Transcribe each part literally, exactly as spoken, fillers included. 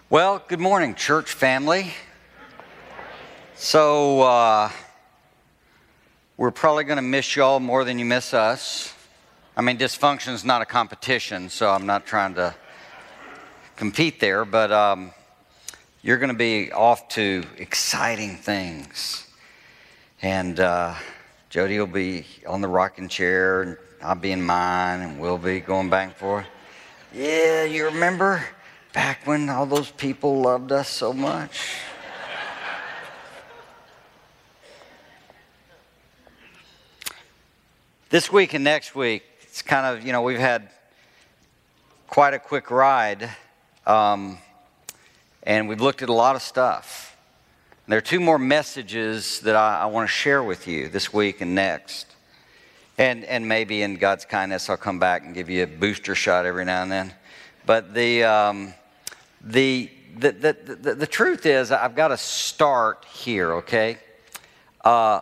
Well, good morning, church family. So, uh, we're probably going to miss y'all more than you miss us. I mean, dysfunction is not a competition, so I'm not trying to compete there, but um, you're going to be off to exciting things. And uh, Jody will be on the rocking chair, and I'll be in mine, and we'll be going back and forth. Yeah, you remember back when all those people loved us so much? This week and next week, it's kind of, you know, we've had quite a quick ride, um, and we've looked at a lot of stuff. There are two more messages that I, I want to share with you this week and next. And and maybe in God's kindness, I'll come back and give you a booster shot every now and then. But the um, the, the, the, the, the truth is, I've got to start here, okay? Uh,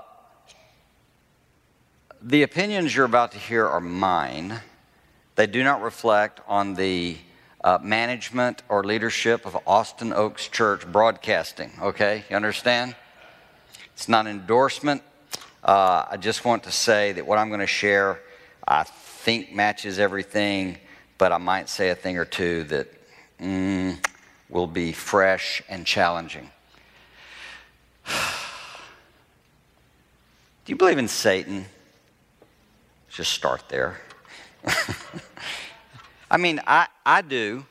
the opinions you're about to hear are mine. They do not reflect on the uh, management or leadership of Austin Oaks Church Broadcasting, okay? You understand? It's not an endorsement. Uh, I just want to say that what I'm going to share, I think matches everything, but I might say a thing or two that mm, will be fresh and challenging. Do you believe in Satan? Just start there. I mean, I, I do.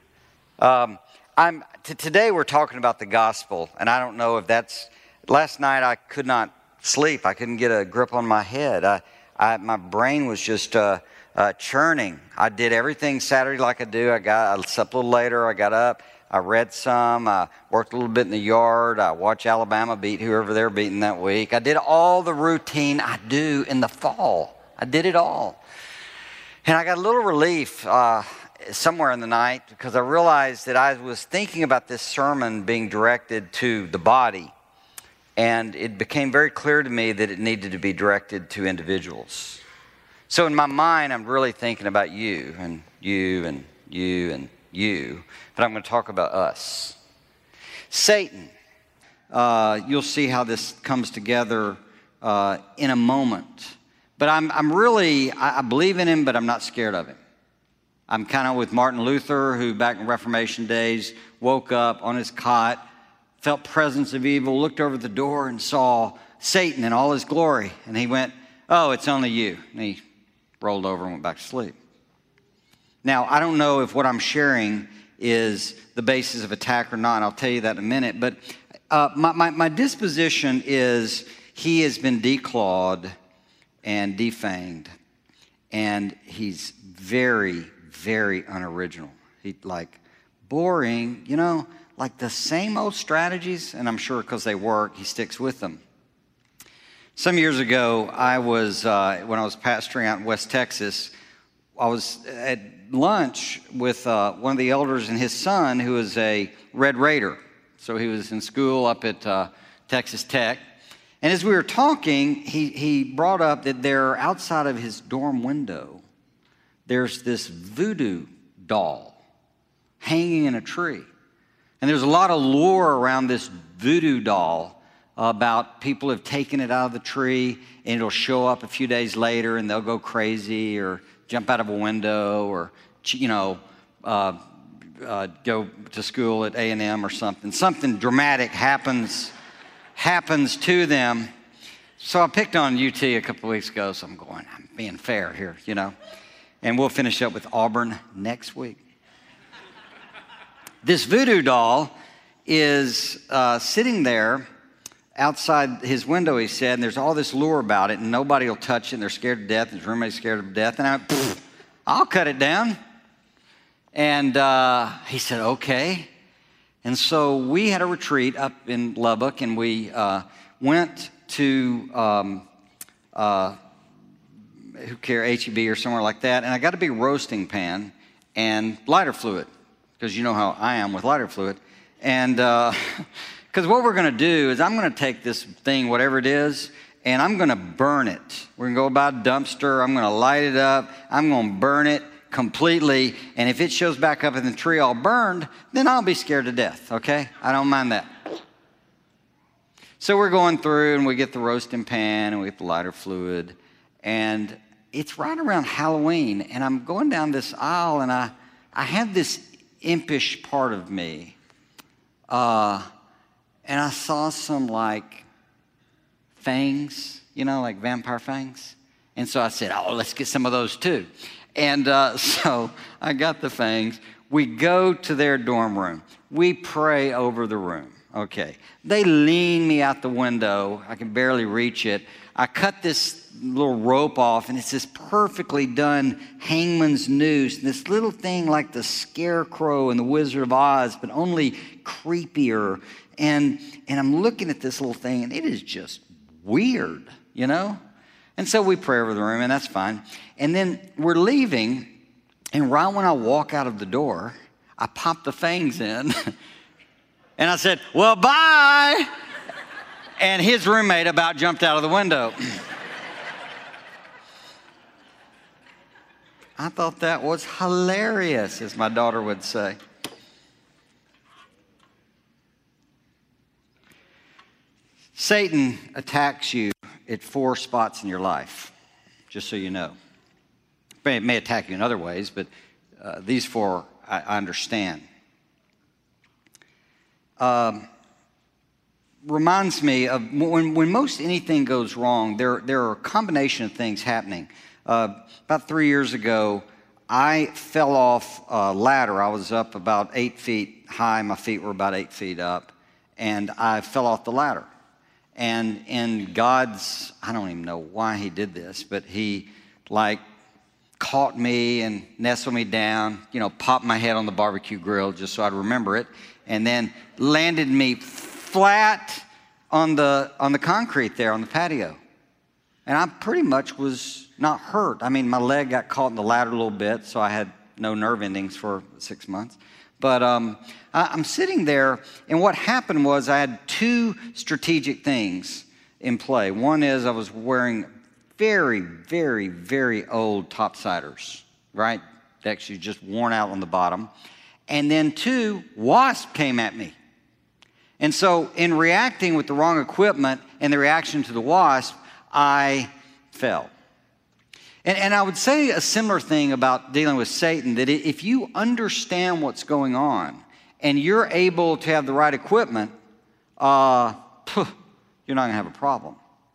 Um, I'm t- today we're talking about the gospel, and I don't know if that's. Last night I could not sleep. I couldn't get a grip on my head. I, I my brain was just uh, uh, churning. I did everything Saturday like I do. I got. I slept a little later. I got up. I read some. I worked a little bit in the yard. I watched Alabama beat whoever they're beating that week. I did all the routine I do in the fall. I did it all. And I got a little relief uh, somewhere in the night because I realized that I was thinking about this sermon being directed to the body. And it became very clear to me that it needed to be directed to individuals. So in my mind, I'm really thinking about you and you and you and you. But I'm going to talk about us. Satan. Uh, you'll see how this comes together uh, in a moment. But I'm, I'm really, I, I believe in him, but I'm not scared of him. I'm kind of with Martin Luther, who back in Reformation days woke up on his cot, felt presence of evil, looked over the door and saw Satan in all his glory. And he went, oh, it's only you. And he rolled over and went back to sleep. Now, I don't know if what I'm sharing is the basis of attack or not. I'll tell you that in a minute. But uh, my, my, my disposition is he has been declawed and defanged. And he's very, very unoriginal. He like boring, you know, like the same old strategies. And I'm sure because they work, he sticks with them. Some years ago, I was, uh, when I was pastoring out in West Texas, I was at lunch with uh, one of the elders and his son, who is a Red Raider. So he was in school up at uh, Texas Tech. And as we were talking, he, he brought up that there, outside of his dorm window, there's this voodoo doll hanging in a tree. And there's a lot of lore around this voodoo doll about people have taken it out of the tree and it'll show up a few days later and they'll go crazy or jump out of a window or, you know, uh, uh, go to school at A and M or something. Something dramatic happens happens to them. So I picked on U T a couple of weeks ago, so I'm going, I'm being fair here, you know. And we'll finish up with Auburn next week. This voodoo doll is uh, sitting there outside his window, he said, and there's all this lore about it, and nobody will touch it, and they're scared to death, and his roommate's scared to death, and I went, I'll cut it down. And uh, he said, okay. And so we had a retreat up in Lubbock, and we uh, went to, um, uh, who care, H E B or somewhere like that, and I got a big roasting pan and lighter fluid, because you know how I am with lighter fluid. And because uh, what we're going to do is I'm going to take this thing, whatever it is, and I'm going to burn it. We're going to go by a dumpster. I'm going to light it up. I'm going to burn it completely. And if it shows back up in the tree all burned, then I'll be scared to death, okay? I don't mind that. So we're going through, and we get the roasting pan, and we get the lighter fluid. And it's right around Halloween, and I'm going down this aisle, and I, I have this impish part of me. Uh, and I saw some, like, fangs, you know, like vampire fangs. And so I said, oh, let's get some of those too. And uh, so I got the fangs. We go to their dorm room. We pray over the room. Okay. They lean me out the window. I can barely reach it. I cut this little rope off, and it's this perfectly done hangman's noose. This little thing like the Scarecrow in the Wizard of Oz, but only creepier. And, and I'm looking at this little thing, and it is just weird, you know? And so we pray over the room, and that's fine. And then we're leaving, and right when I walk out of the door, I pop the fangs in. And I said, well, bye. And his roommate about jumped out of the window. I thought that was hilarious, as my daughter would say. Satan attacks you at four spots in your life, just so you know. It may attack you in other ways, but uh, these four I, I understand. Um, reminds me of when, when most anything goes wrong, there, there are a combination of things happening. Uh, about three years ago, I fell off a ladder. I was up about eight feet high. My feet were about eight feet up, and I fell off the ladder. And in God's, I don't even know why he did this, but he like caught me and nestled me down, you know, popped my head on the barbecue grill just so I'd remember it, and then landed me flat on the on the concrete there on the patio. And I pretty much was not hurt. I mean, my leg got caught in the ladder a little bit, so I had no nerve endings for six months. But um, I, I'm sitting there, and what happened was I had two strategic things in play. One is I was wearing very, very, very old topsiders, right? Actually just worn out on the bottom. And then two, wasp came at me. And so in reacting with the wrong equipment and the reaction to the wasp, I fell. And, and I would say a similar thing about dealing with Satan, that if you understand what's going on and you're able to have the right equipment, uh, you're not going to have a problem.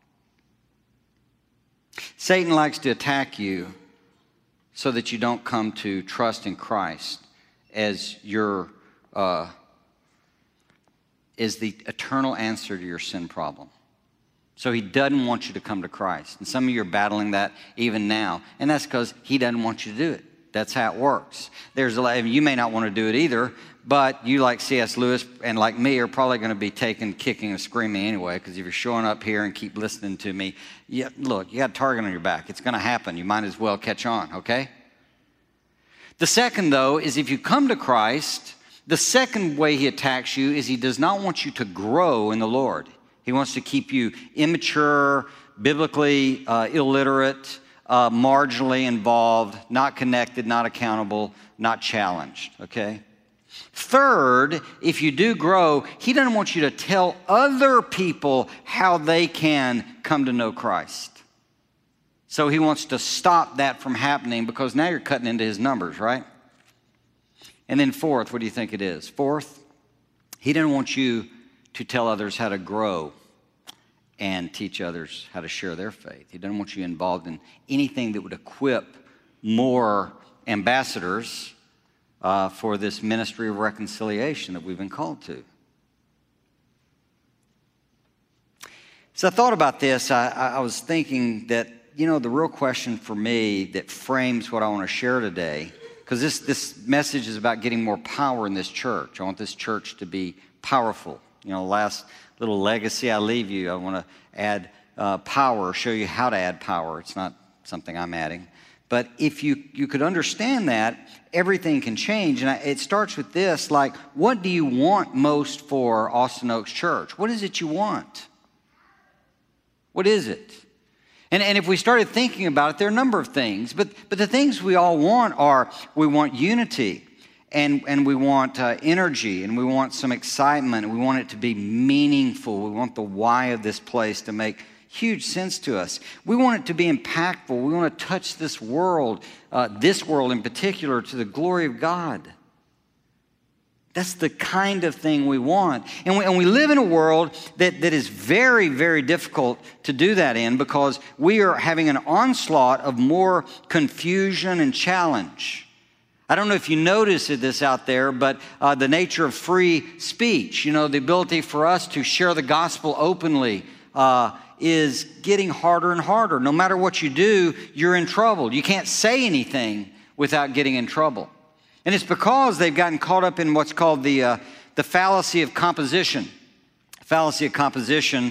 Satan likes to attack you so that you don't come to trust in Christ as your uh, is the eternal answer to your sin problem. So he doesn't want you to come to Christ. And some of you are battling that even now. And that's because he doesn't want you to do it. That's how it works. There's a lot, you may not want to do it either, but you, like C S Lewis and like me, are probably going to be taken kicking and screaming anyway, because if you're showing up here and keep listening to me, yeah, look, you got a target on your back. It's going to happen. You might as well catch on, okay? The second, though, is if you come to Christ, the second way he attacks you is he does not want you to grow in the Lord. He wants to keep you immature, biblically uh, illiterate, uh, marginally involved, not connected, not accountable, not challenged, okay? Third, if you do grow, he doesn't want you to tell other people how they can come to know Christ. So he wants to stop that from happening, because now you're cutting into his numbers, right? And then fourth, what do you think it is? Fourth, he doesn't want you to tell others how to grow and teach others how to share their faith. He doesn't want you involved in anything that would equip more ambassadors uh, for this ministry of reconciliation that we've been called to. So I thought about this. I, I was thinking that, you know, the real question for me that frames what I want to share today, because this, this message is about getting more power in this church. I want this church to be powerful. You know, last little legacy I leave you, I want to add uh, power, show you how to add power. It's not something I'm adding. But if you, you could understand that, everything can change. And I, it starts with this, like, what do you want most for Austin Oaks Church? What is it you want? What is it? And, and if we started thinking about it, there are a number of things. But, but the things we all want are, we want unity, and, and we want uh, energy, and we want some excitement, and we want it to be meaningful. We want the why of this place to make huge sense to us. We want it to be impactful. We want to touch this world, uh, this world in particular, to the glory of God. That's the kind of thing we want. And we, and we live in a world that, that is very, very difficult to do that in, because we are having an onslaught of more confusion and challenge. I don't know if you notice this out there, but uh, the nature of free speech, you know, the ability for us to share the gospel openly, uh, is getting harder and harder. No matter what you do, you're in trouble. You can't say anything without getting in trouble. And it's because they've gotten caught up in what's called the, uh, the fallacy of composition. Fallacy of composition.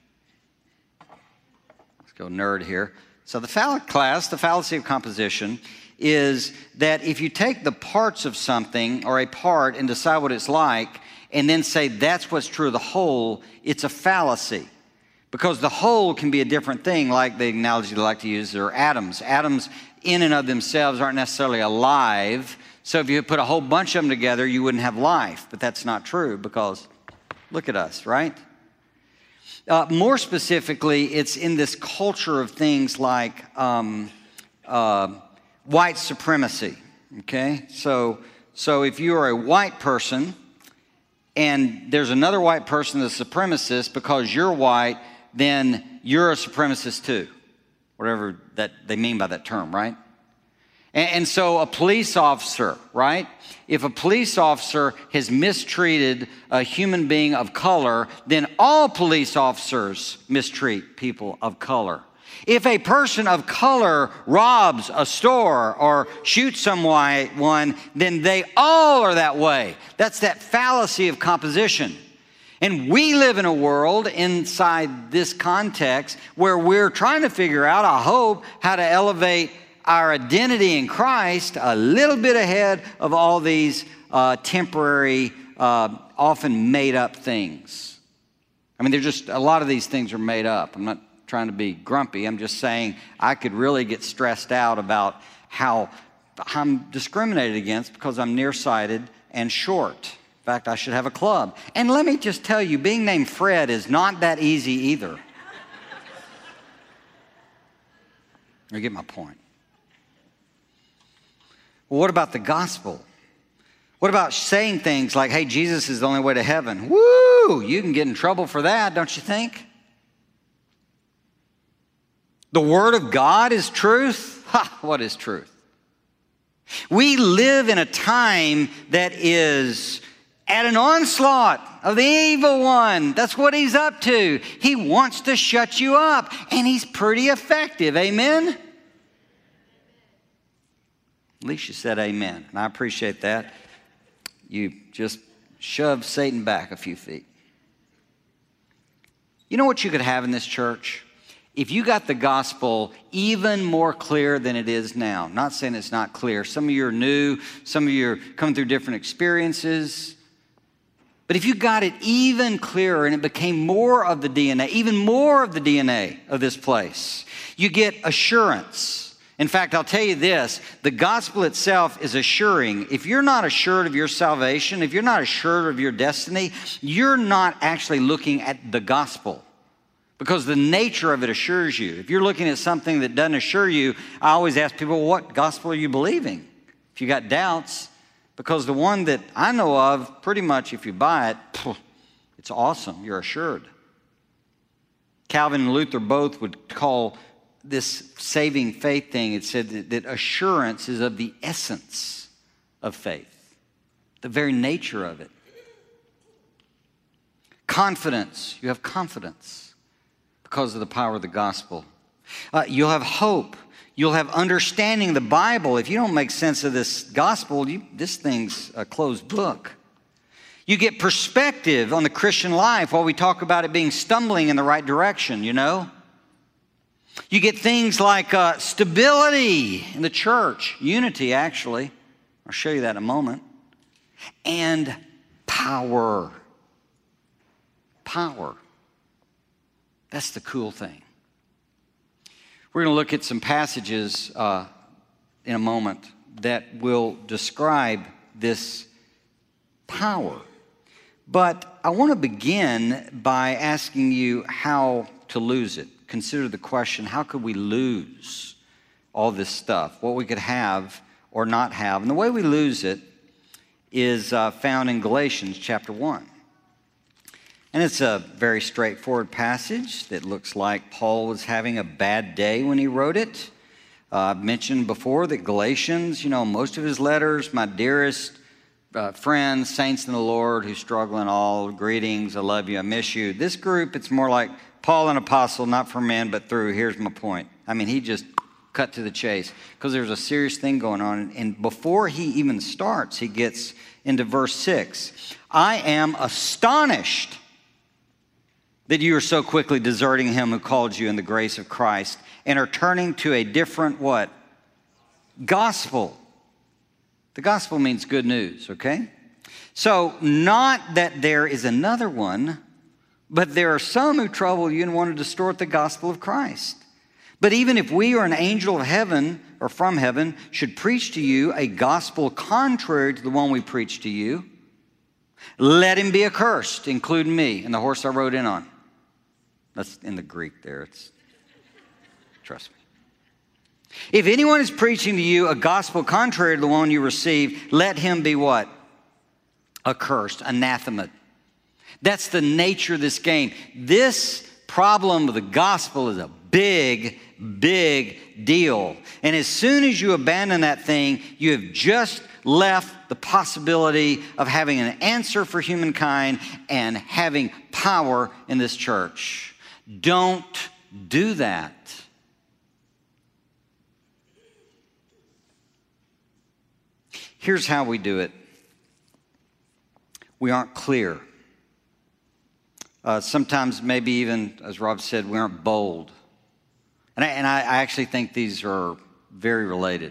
Let's go nerd here. So the fall- class, the fallacy of composition, is that if you take the parts of something or a part and decide what it's like, and then say that's what's true of the whole, it's a fallacy. Because the whole can be a different thing, like the analogy they like to use are atoms. Atoms in and of themselves aren't necessarily alive. So if you put a whole bunch of them together, you wouldn't have life. But that's not true, because look at us, right? Uh, more specifically, it's in this culture of things like um, uh, white supremacy, okay? So, so if you are a white person and there's another white person that's a supremacist, because you're white, then you're a supremacist too. Whatever that they mean by that term, right? And, and so a police officer, right? If a police officer has mistreated a human being of color, then all police officers mistreat people of color. If a person of color robs a store or shoots someone, then they all are that way. That's that fallacy of composition. And we live in a world inside this context where we're trying to figure out, I hope, how to elevate our identity in Christ a little bit ahead of all these uh, temporary, uh, often made up things. I mean, they're just, a lot of these things are made up. I'm not trying to be grumpy. I'm just saying I could really get stressed out about how I'm discriminated against because I'm nearsighted and short. In fact, I should have a club. And let me just tell you, being named Fred is not that easy either. You get my point. Well, what about the gospel? What about saying things like, hey, Jesus is the only way to heaven? Woo! You can get in trouble for that, don't you think? The Word of God is truth? Ha! What is truth? We live in a time that is at an onslaught of the evil one. That's what he's up to. He wants to shut you up, and he's pretty effective. Amen? At least you said amen, and I appreciate that. You just shoved Satan back a few feet. You know what you could have in this church? If you got the gospel even more clear than it is now. I'm not saying it's not clear. Some of you are new. Some of you are coming through different experiences. But if you got it even clearer and it became more of the D N A, even more of the D N A of this place, you get assurance. In fact, I'll tell you this, the gospel itself is assuring. If you're not assured of your salvation, if you're not assured of your destiny, you're not actually looking at the gospel, because the nature of it assures you. If you're looking at something that doesn't assure you, I always ask people, what gospel are you believing? If you got doubts, because the one that I know of, pretty much if you buy it, it's awesome. You're assured. Calvin and Luther both would call this saving faith thing, it said that, that assurance is of the essence of faith, the very nature of it. Confidence, you have confidence because of the power of the gospel. Uh, you'll have hope. You'll have understanding of the Bible. If you don't make sense of this gospel, you, this thing's a closed book. You get perspective on the Christian life while we talk about it being stumbling in the right direction, you know. You get things like uh, stability in the church, unity actually. I'll show you that in a moment. And power. Power. That's the cool thing. We're going to look at some passages uh, in a moment that will describe this power. But I want to begin by asking you how to lose it. Consider the question, how could we lose all this stuff? What we could have or not have. And the way we lose it is uh, found in Galatians chapter one. And it's a very straightforward passage that looks like Paul was having a bad day when he wrote it. Uh, I've mentioned before that Galatians, you know, most of his letters, my dearest uh, friends, saints in the Lord who struggle in all, greetings, I love you, I miss you. This group, it's more like Paul, an apostle, not for men, but through. Here's my point. I mean, he just cut to the chase because there's a serious thing going on. And before he even starts, he gets into verse six. I am astonished that you are so quickly deserting him who called you in the grace of Christ and are turning to a different what? Gospel. The gospel means good news, okay? So not that there is another one, but there are some who trouble you and want to distort the gospel of Christ. But even if we or an angel of heaven or from heaven should preach to you a gospel contrary to the one we preach to you, let him be accursed, including me and the horse I rode in on. That's in the Greek there. It's, trust me. If anyone is preaching to you a gospel contrary to the one you received, let him be what? Accursed, anathema. That's the nature of this game. This problem of the gospel is a big, big deal. And as soon as you abandon that thing, you have just left the possibility of having an answer for humankind and having power in this church. Don't do that. Here's how we do it. We aren't clear. Uh, sometimes maybe even, as Rob said, we aren't bold. And I, and I, I actually think these are very related.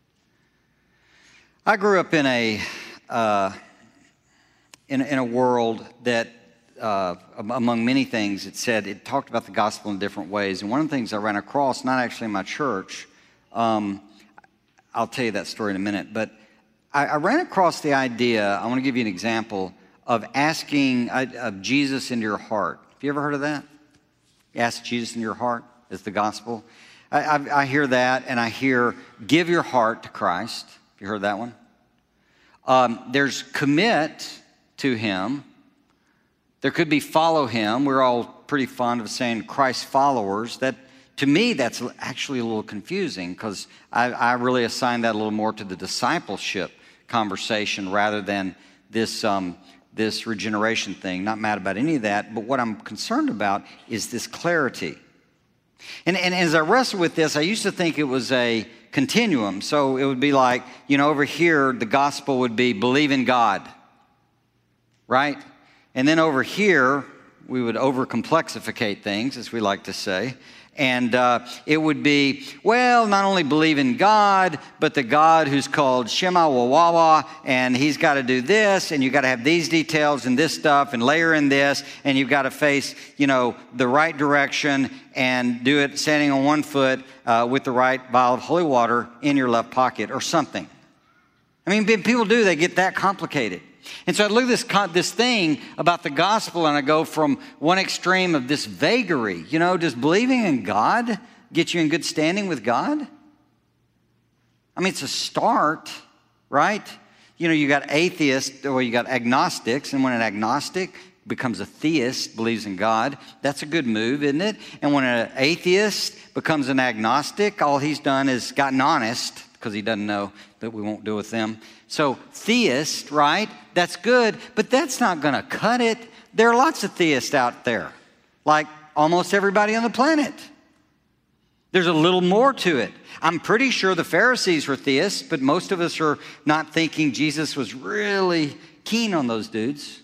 I grew up in a uh, in, in a world that, uh, among many things, it said it talked about the gospel in different ways. And one of the things I ran across, not actually in my church, um, I'll tell you that story in a minute, but I, I ran across the idea. I want to give you an example of asking uh, of Jesus into your heart. Have you ever heard of that? Ask Jesus into your heart is the gospel. I, I, I hear that, and I hear give your heart to Christ. Have you heard that one? Um, there's commit to him. There could be follow him. We're all pretty fond of saying Christ followers. That, to me, that's actually a little confusing because I, I really assign that a little more to the discipleship conversation rather than this um, this regeneration thing. Not mad about any of that, but what I'm concerned about is this clarity. And, and as I wrestled with this, I used to think it was a continuum. So it would be like, you know, over here, the gospel would be believe in God, right? And then over here, we would over-complexificate things, as we like to say. And uh, it would be, well, not only believe in God, but the God who's called Shema Wawawa, and he's got to do this, and you've got to have these details and this stuff, and layer in this, and you've got to face, you know, the right direction and do it standing on one foot uh, with the right vial of holy water in your left pocket or something. I mean, people do, they get that complicated. And so I look at this, this thing about the gospel, and I go from one extreme of this vagary. You know, does believing in God get you in good standing with God? I mean, it's a start, right? You know, you got atheists, or you got agnostics, and when an agnostic becomes a theist, believes in God, that's a good move, isn't it? And when an atheist becomes an agnostic, all he's done is gotten honest, because he doesn't know that we won't deal with them. So theist, right? That's good, but that's not going to cut it. There are lots of theists out there, like almost everybody on the planet. There's a little more to it. I'm pretty sure the Pharisees were theists, but most of us are not thinking Jesus was really keen on those dudes.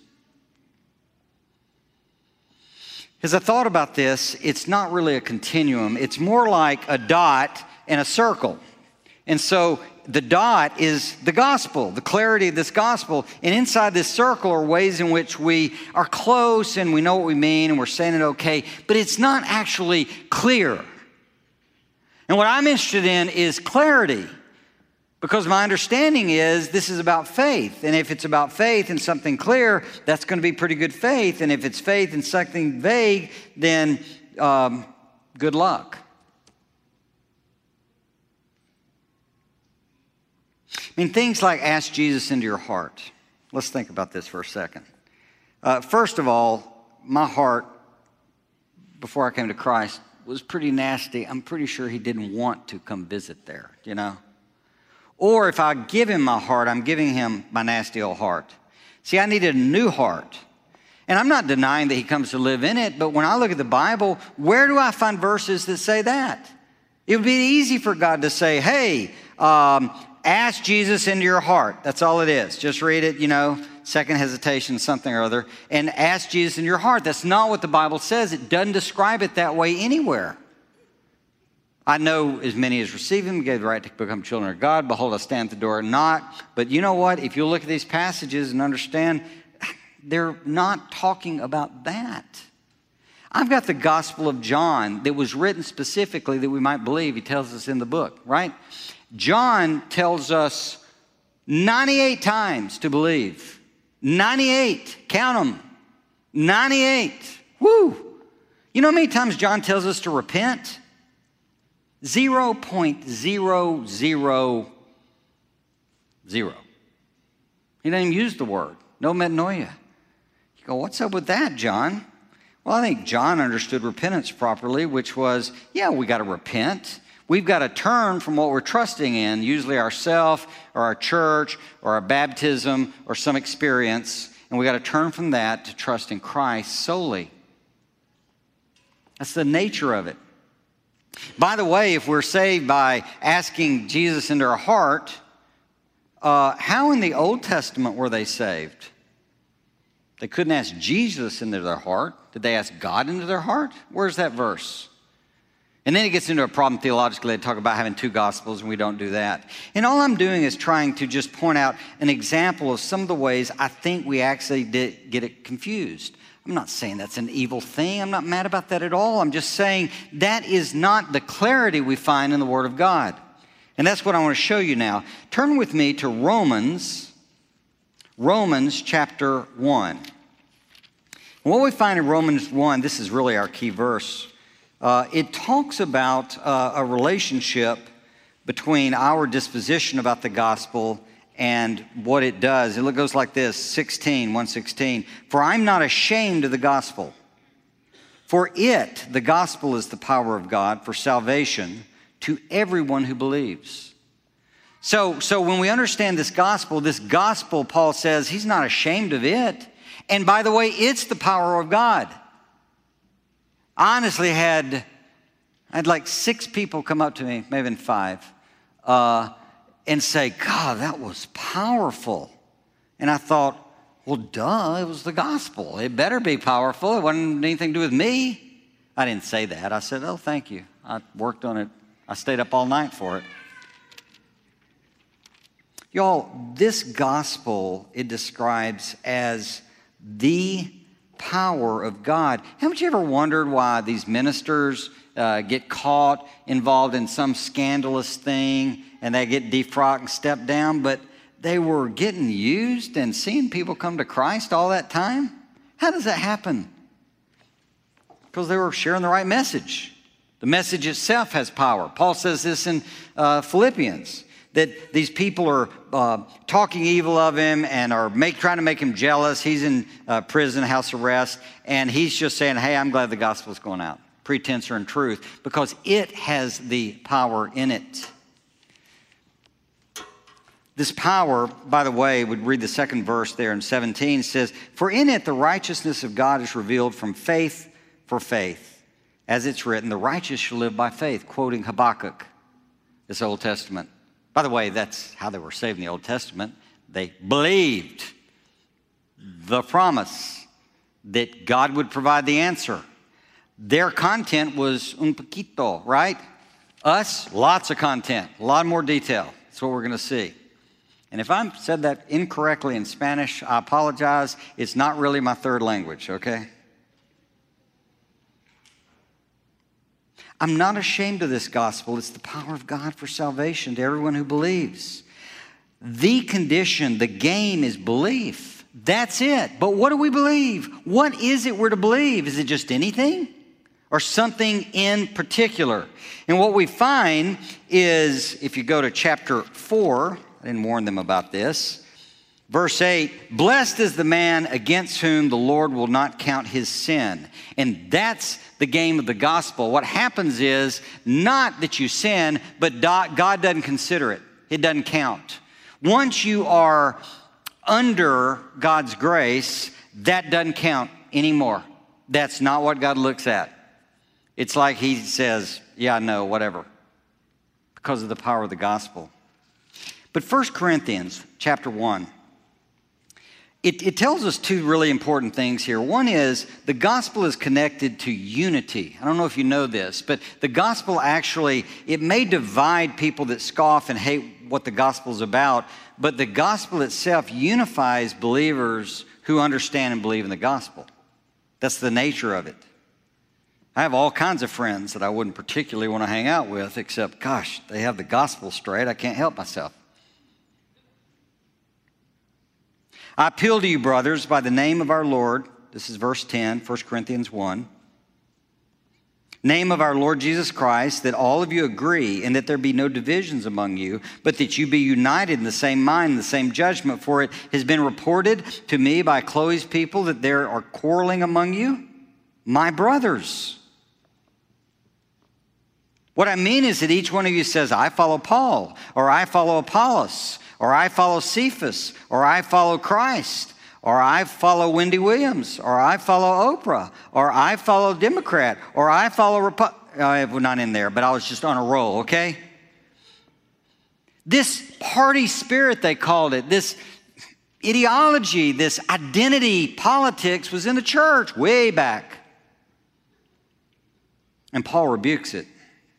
As I thought about this, it's not really a continuum. It's more like a dot and a circle. And so the dot is the gospel, the clarity of this gospel. And inside this circle are ways in which we are close and we know what we mean and we're saying it okay, but it's not actually clear. And what I'm interested in is clarity, because my understanding is this is about faith. And if it's about faith and something clear, that's going to be pretty good faith. And if it's faith and something vague, then um, good luck. I mean, things like ask Jesus into your heart. Let's think about this for a second. Uh, first of all, my heart, before I came to Christ, was pretty nasty. I'm pretty sure he didn't want to come visit there, you know. Or if I give him my heart, I'm giving him my nasty old heart. See, I needed a new heart. And I'm not denying that he comes to live in it, but when I look at the Bible, where do I find verses that say that? It would be easy for God to say, hey, um, ask Jesus into your heart. That's all it is. Just read it, you know, second hesitation, something or other, and ask Jesus in your heart. That's not what the Bible says. It doesn't describe it that way anywhere. I know as many as receive him gave the right to become children of God. Behold, I stand at the door and knock. But you know what? If you look at these passages and understand, they're not talking about that. I've got the Gospel of John that was written specifically that we might believe. He tells us in the book, right? John tells us ninety-eight times to believe. ninety-eight. Count them. ninety-eight. Woo! You know how many times John tells us to repent? zero point zero zero zero. He doesn't even use the word. No metanoia. You go, what's up with that, John? Well, I think John understood repentance properly, which was, yeah, we got to repent. We've got to turn from what we're trusting in, usually ourselves or our church or our baptism or some experience, and we got to turn from that to trust in Christ solely. That's the nature of it. By the way, if we're saved by asking Jesus into our heart, uh, how in the Old Testament were they saved? They couldn't ask Jesus into their heart. Did they ask God into their heart? Where's that verse? And then it gets into a problem theologically. They talk about having two gospels, and we don't do that. And all I'm doing is trying to just point out an example of some of the ways I think we actually did get it confused. I'm not saying that's an evil thing. I'm not mad about that at all. I'm just saying that is not the clarity we find in the Word of God. And that's what I want to show you now. Turn with me to Romans, Romans chapter one. And what we find in Romans one, this is really our key verse. Uh, it talks about uh, a relationship between our disposition about the gospel and what it does. It goes like this, sixteen, one sixteen. For I'm not ashamed of the gospel. For it, the gospel, is the power of God for salvation to everyone who believes. So, so when we understand this gospel, this gospel, Paul says, he's not ashamed of it. And by the way, it's the power of God. I honestly had, I had like six people come up to me, maybe even five, uh, and say, God, that was powerful. And I thought, well, duh, it was the gospel. It better be powerful. It wasn't anything to do with me. I didn't say that. I said, oh, thank you. I worked on it. I stayed up all night for it. Y'all, this gospel, it describes as the power of God. Haven't you ever wondered why these ministers uh, get caught involved in some scandalous thing and they get defrocked and stepped down, but they were getting used and seeing people come to Christ all that time? How does that happen? Because they were sharing the right message. The message itself has power. Paul says this in uh, Philippians, that these people are uh, talking evil of him and are make, trying to make him jealous. He's in uh, prison, house arrest, and he's just saying, hey, I'm glad the gospel's going out. Pretense or in truth, because it has the power in it. This power, by the way, would read the second verse there in seventeen, says, for in it the righteousness of God is revealed from faith for faith. As it's written, the righteous shall live by faith, quoting Habakkuk, this Old Testament. By the way, that's how they were saved in the Old Testament. They believed the promise that God would provide the answer. Their content was un poquito, right? Us, lots of content, a lot more detail. That's what we're going to see. And if I said that incorrectly in Spanish, I apologize. It's not really my third language, okay? I'm not ashamed of this gospel. It's the power of God for salvation to everyone who believes. The condition, the game is belief. That's it. But what do we believe? What is it we're to believe? Is it just anything? Or something in particular? And what we find is, if you go to chapter four, I didn't warn them about this, verse eight, blessed is the man against whom the Lord will not count his sin. And that's the game of the gospel. What happens is not that you sin, but God doesn't consider it. It doesn't count. Once you are under God's grace, that doesn't count anymore. That's not what God looks at. It's like he says, yeah, no, whatever, because of the power of the gospel. But First Corinthians chapter one, it, it tells us two really important things here. One is the gospel is connected to unity. I don't know if you know this, but the gospel actually, it may divide people that scoff and hate what the gospel is about, but the gospel itself unifies believers who understand and believe in the gospel. That's the nature of it. I have all kinds of friends that I wouldn't particularly want to hang out with, except, gosh, they have the gospel straight. I can't help myself. I appeal to you, brothers, by the name of our Lord. This is verse ten, First Corinthians one. Name of our Lord Jesus Christ, that all of you agree, and that there be no divisions among you, but that you be united in the same mind, the same judgment. For it has been reported to me by Chloe's people that there are quarreling among you. My brothers. What I mean is that each one of you says, I follow Paul, or I follow Apollos, or I follow Cephas, or I follow Christ, or I follow Wendy Williams, or I follow Oprah, or I follow Democrat, or I follow Republican. Uh, we're not in there, but I was just on a roll, okay? This party spirit, they called it, this ideology, this identity politics was in the church way back. And Paul rebukes it.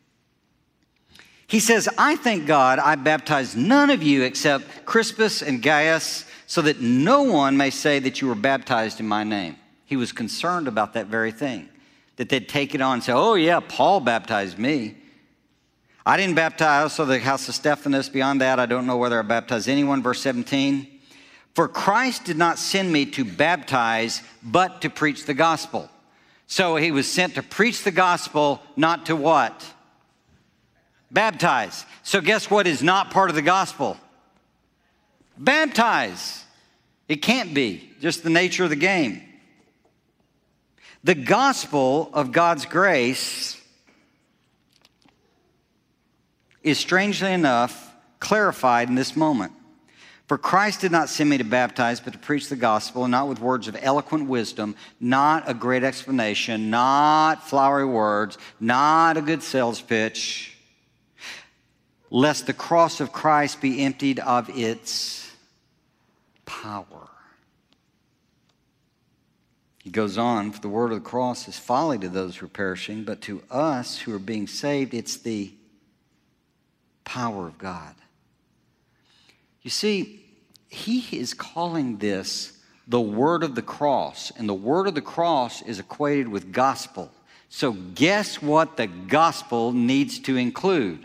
He says, I thank God I baptized none of you except Crispus and Gaius, so that no one may say that you were baptized in my name. He was concerned about that very thing, that they'd take it on and say, oh yeah, Paul baptized me. I didn't baptize also the house of Stephanas. Beyond that, I don't know whether I baptized anyone. Verse seventeen, for Christ did not send me to baptize, but to preach the gospel. So he was sent to preach the gospel, not to what? Baptize. So guess what is not part of the gospel? Baptize. It can't be. Just the nature of the game. The gospel of God's grace is, strangely enough, clarified in this moment. For Christ did not send me to baptize, but to preach the gospel, and not with words of eloquent wisdom, not a great explanation, not flowery words, not a good sales pitch, lest the cross of Christ be emptied of its power. He goes on, for the word of the cross is folly to those who are perishing, but to us who are being saved, it's the power of God. You see, he is calling this the word of the cross, and the word of the cross is equated with gospel. So guess what the gospel needs to include?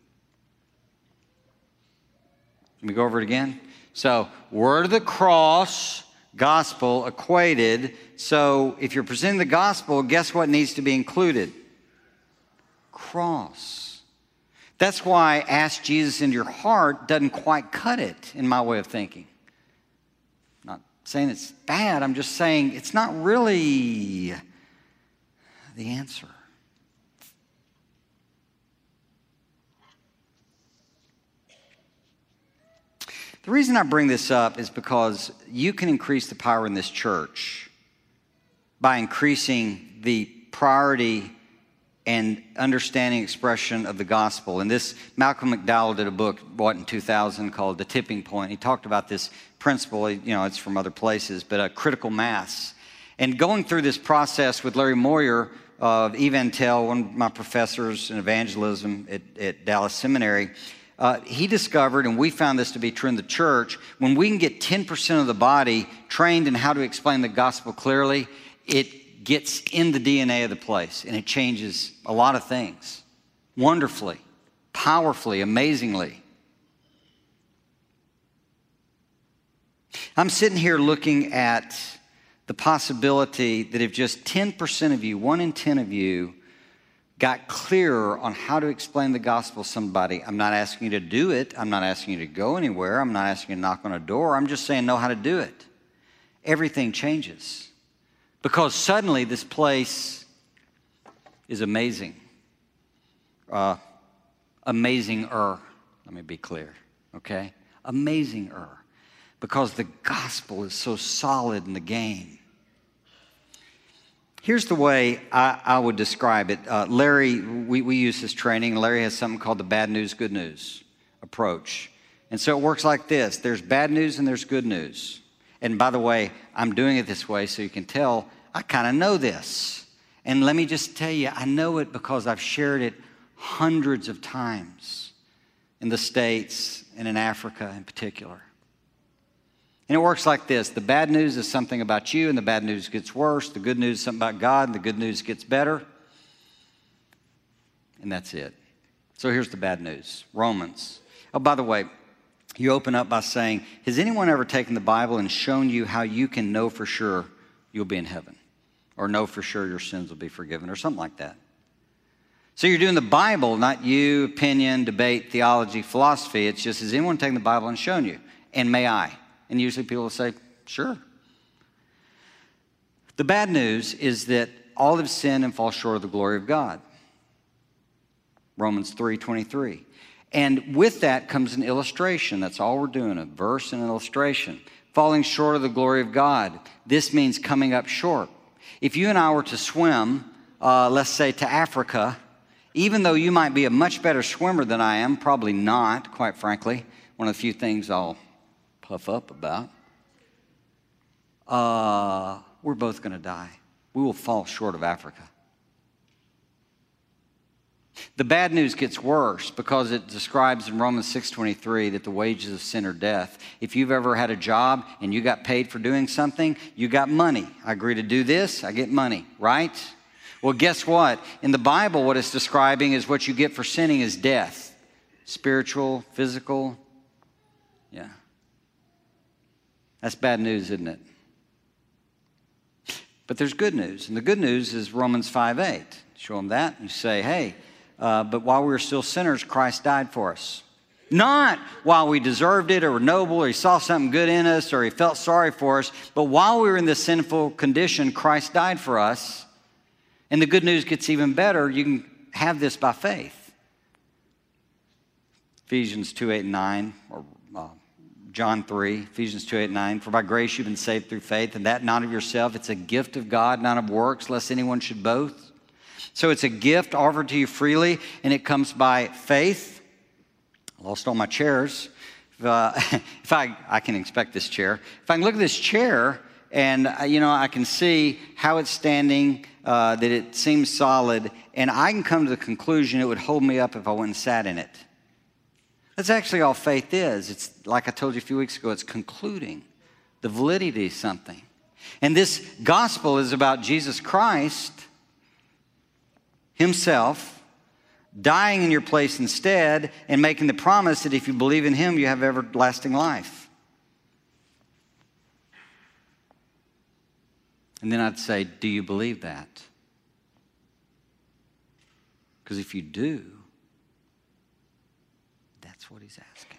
Let me go over it again. So, word of the cross, gospel, equated. So, if you're presenting the gospel, guess what needs to be included? Cross. That's why ask Jesus into your heart doesn't quite cut it, in my way of thinking. I'm not saying it's bad. I'm just saying it's not really the answer. The reason I bring this up is because you can increase the power in this church by increasing the priority and understanding expression of the gospel. And this, Malcolm McDowell did a book, what, in two thousand, called The Tipping Point. He talked about this principle, you know, it's from other places, but a critical mass. And going through this process with Larry Moyer of Evantel, one of my professors in evangelism at, at Dallas Seminary, Uh, he discovered, and we found this to be true in the church, when we can get ten percent of the body trained in how to explain the gospel clearly, it gets in the D N A of the place, and it changes a lot of things. Wonderfully, powerfully, amazingly. I'm sitting here looking at the possibility that if just ten percent of you, one in ten of you, got clearer on how to explain the gospel to somebody. I'm not asking you to do it. I'm not asking you to go anywhere. I'm not asking you to knock on a door. I'm just saying know how to do it. Everything changes. Because suddenly this place is amazing. Uh, amazing-er. Let me be clear, okay? Amazing-er. Because the gospel is so solid in the game. Here's the way I, I would describe it. Uh, Larry, we, we use his training. Larry has something called the bad news, good news approach. And so it works like this. There's bad news and there's good news. And by the way, I'm doing it this way so you can tell I kind of know this. And let me just tell you, I know it because I've shared it hundreds of times in the States and in Africa in particular. And it works like this. The bad news is something about you, and the bad news gets worse. The good news is something about God, and the good news gets better. And that's it. So here's the bad news. Romans. Oh, by the way, you open up by saying, has anyone ever taken the Bible and shown you how you can know for sure you'll be in heaven? Or know for sure your sins will be forgiven, or something like that. So you're doing the Bible, not you, opinion, debate, theology, philosophy. It's just, has anyone taken the Bible and shown you? And may I? And usually people will say, sure. The bad news is that all have sinned and fall short of the glory of God. Romans three twenty-three. And with that comes an illustration. That's all we're doing, a verse and an illustration. Falling short of the glory of God. This means coming up short. If you and I were to swim, uh, let's say to Africa, even though you might be a much better swimmer than I am, probably not, quite frankly, one of the few things I'll puff up about, uh, we're both going to die. We will fall short of Africa. The bad news gets worse because it describes in Romans six twenty-three that the wages of sin are death. If you've ever had a job and you got paid for doing something, you got money. I agree to do this, I get money, right? Well, guess what? In the Bible, what it's describing is what you get for sinning is death. Spiritual, physical, yeah. That's bad news, isn't it? But there's good news. And the good news is Romans five eight. Show them that and say, hey, uh, but while we were still sinners, Christ died for us. Not while we deserved it or were noble or he saw something good in us or he felt sorry for us, but while we were in this sinful condition, Christ died for us. And the good news gets even better. You can have this by faith. Ephesians two eight and nine, or uh, John three, Ephesians two eight and nine. For by grace you've been saved through faith, and that not of yourself. It's a gift of God, not of works, lest anyone should boast. So it's a gift offered to you freely, and it comes by faith. I lost all my chairs. If, uh, if I, I can inspect this chair. If I can look at this chair, and uh, you know, I can see how it's standing, uh, that it seems solid, and I can come to the conclusion it would hold me up if I went and sat in it. That's actually all faith is. It's like I told you a few weeks ago, it's concluding the validity of something. And this gospel is about Jesus Christ himself dying in your place instead and making the promise that if you believe in him, you have everlasting life. And then I'd say, do you believe that? Because if you do, that's what he's asking.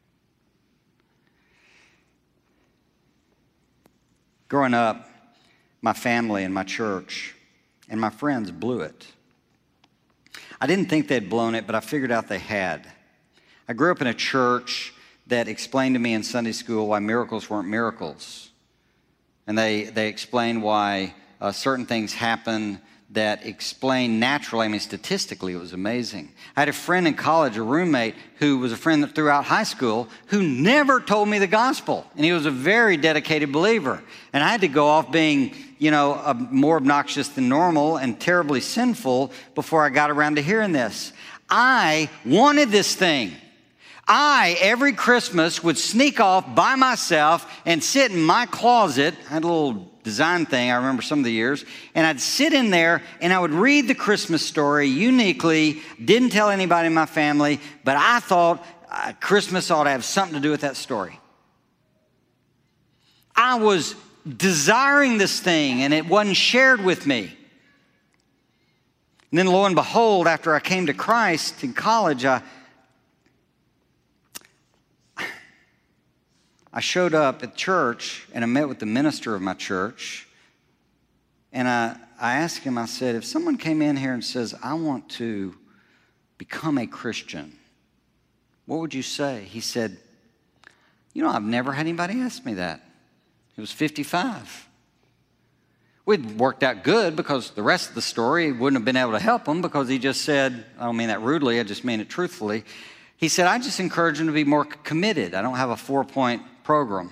Growing up, my family and my church and my friends blew it. I didn't think they'd blown it, but I figured out they had. I grew up in a church that explained to me in Sunday school why miracles weren't miracles. And they, they explained why uh, certain things happen that explain naturally. I mean, statistically, it was amazing. I had a friend in college, a roommate, who was a friend throughout high school, who never told me the gospel. And he was a very dedicated believer. And I had to go off being, you know, uh, more obnoxious than normal and terribly sinful before I got around to hearing this. I wanted this thing. I, every Christmas, would sneak off by myself and sit in my closet. I had a little design thing, I remember some of the years. And I'd sit in there and I would read the Christmas story uniquely. Didn't tell anybody in my family, but I thought uh, Christmas ought to have something to do with that story. I was desiring this thing and it wasn't shared with me. And then lo and behold, after I came to Christ in college, I I showed up at church and I met with the minister of my church. And I, I asked him, I said, if someone came in here and says, I want to become a Christian, what would you say? He said, you know, I've never had anybody ask me that. He was fifty-five. We'd worked out good because the rest of the story wouldn't have been able to help him because he just said, I don't mean that rudely, I just mean it truthfully. He said, I just encourage him to be more committed. I don't have a four-point program.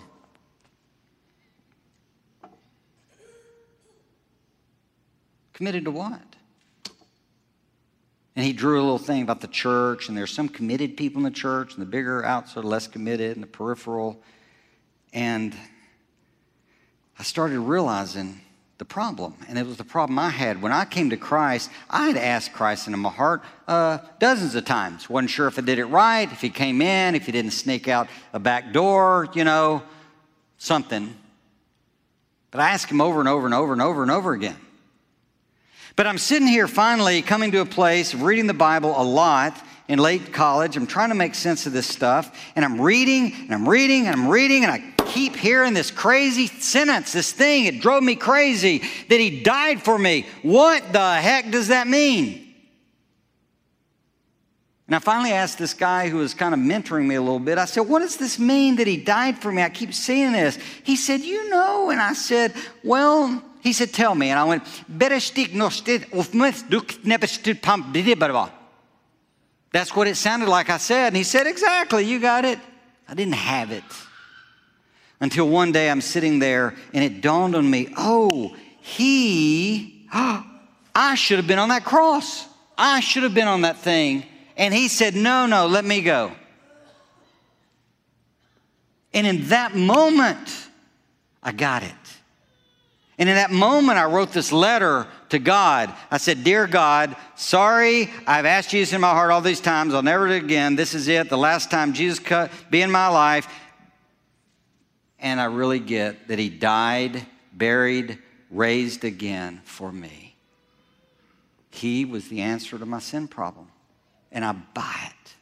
Committed to what? And he drew a little thing about the church, and there's some committed people in the church, and the bigger outside, less committed, and the peripheral. And I started realizing the problem, and it was the problem I had. When I came to Christ, I had asked Christ into my heart uh, dozens of times. Wasn't sure if I did it right, if he came in, if he didn't sneak out a back door, you know, something. But I asked him over and over and over and over and over again. But I'm sitting here finally coming to a place of reading the Bible a lot in late college. I'm trying to make sense of this stuff, and I'm reading, and I'm reading, and I'm reading, and I keep hearing this crazy sentence, this thing. It drove me crazy that he died for me. What the heck does that mean? And I finally asked this guy who was kind of mentoring me a little bit, I said, what does this mean that he died for me? I keep seeing this. He said, you know. And I said, well, he said, tell me. And I went, that's what it sounded like I said. And he said, exactly, you got it. I didn't have it. Until one day I'm sitting there and it dawned on me, oh, he, I should have been on that cross. I should have been on that thing. And he said, no, no, let me go. And in that moment, I got it. And in that moment, I wrote this letter to God. I said, dear God, sorry, I've asked Jesus in my heart all these times. I'll never do it again. This is it. The last time Jesus could be in my life. And I really get that he died, buried, raised again for me. He was the answer to my sin problem. And I buy it.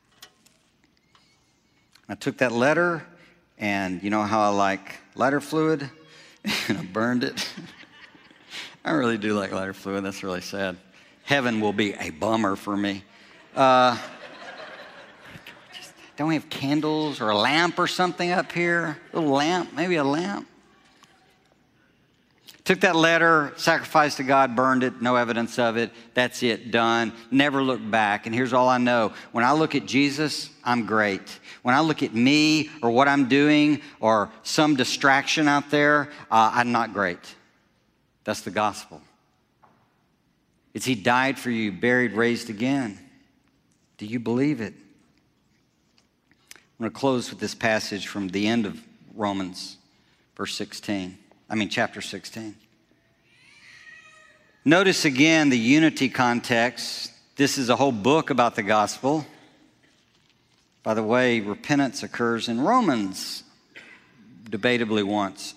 I took that letter, and you know how I like lighter fluid? And I burned it. I really do like lighter fluid. That's really sad. Heaven will be a bummer for me. Uh, just, don't we have candles or a lamp or something up here? A little lamp, maybe a lamp. Took that letter, sacrificed to God, burned it, no evidence of it. That's it, done. Never looked back. And here's all I know. When I look at Jesus, I'm great. When I look at me or what I'm doing or some distraction out there, uh, I'm not great. That's the gospel. It's he died for you, buried, raised again. Do you believe it? I'm going to close with this passage from the end of Romans, verse sixteen. I mean, chapter sixteen. Notice again the unity context. This is a whole book about the gospel. By the way, repentance occurs in Romans, debatably once.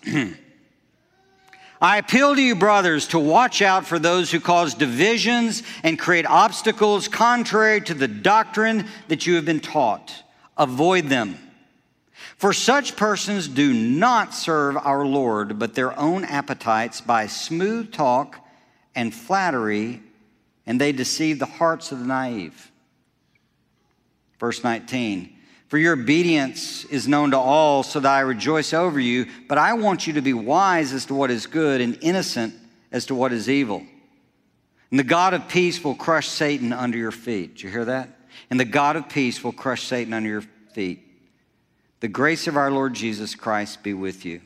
I appeal to you, brothers, to watch out for those who cause divisions and create obstacles contrary to the doctrine that you have been taught. Avoid them. For such persons do not serve our Lord, but their own appetites by smooth talk and flattery, and they deceive the hearts of the naive. Verse nineteen, for your obedience is known to all, so that I rejoice over you, but I want you to be wise as to what is good and innocent as to what is evil. And the God of peace will crush Satan under your feet. Did you hear that? And the God of peace will crush Satan under your feet. The grace of our Lord Jesus Christ be with you.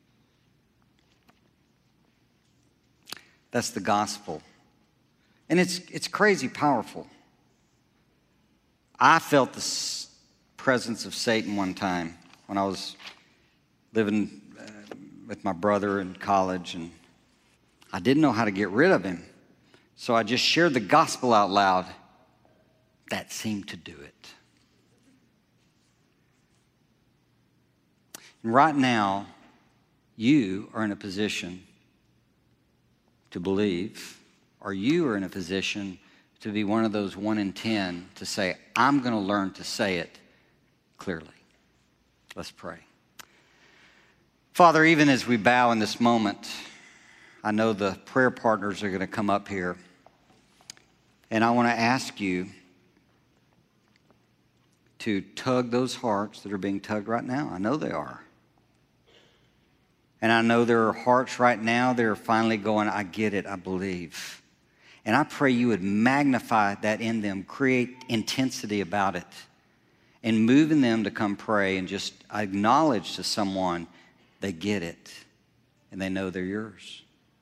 That's the gospel. And it's, it's crazy powerful. I felt this presence of Satan one time when I was living uh, with my brother in college, and I didn't know how to get rid of him. So I just shared the gospel out loud. That seemed to do it. And right now, you are in a position to believe, or you are in a position to be one of those one in ten to say, I'm going to learn to say it clearly. Let's pray. Father, even as we bow in this moment, I know the prayer partners are going to come up here. And I want to ask you to tug those hearts that are being tugged right now. I know they are. And I know there are hearts right now that are finally going, I get it, I believe. And I pray you would magnify that in them, create intensity about it, and moving them to come pray and just acknowledge to someone they get it and they know they're yours.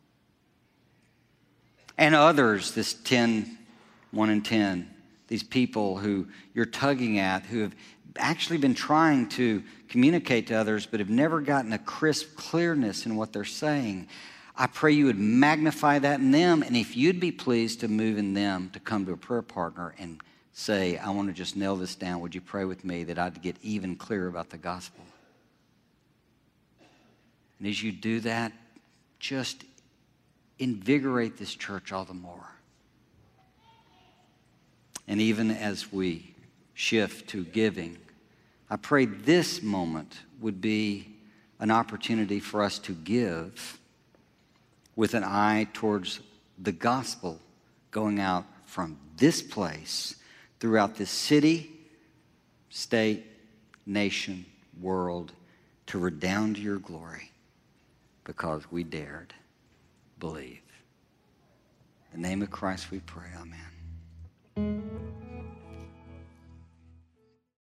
And others, this ten, one in ten, these people who you're tugging at, who have actually been trying to communicate to others but have never gotten a crisp clearness in what they're saying. I pray you would magnify that in them, and if you'd be pleased to move in them to come to a prayer partner and say, I want to just nail this down. Would you pray with me that I'd get even clearer about the gospel? And as you do that, just invigorate this church all the more. And even as we shift to giving, I pray this moment would be an opportunity for us to give with an eye towards the gospel going out from this place throughout this city, state, nation, world, to redound to your glory because we dared believe. In the name of Christ we pray, amen.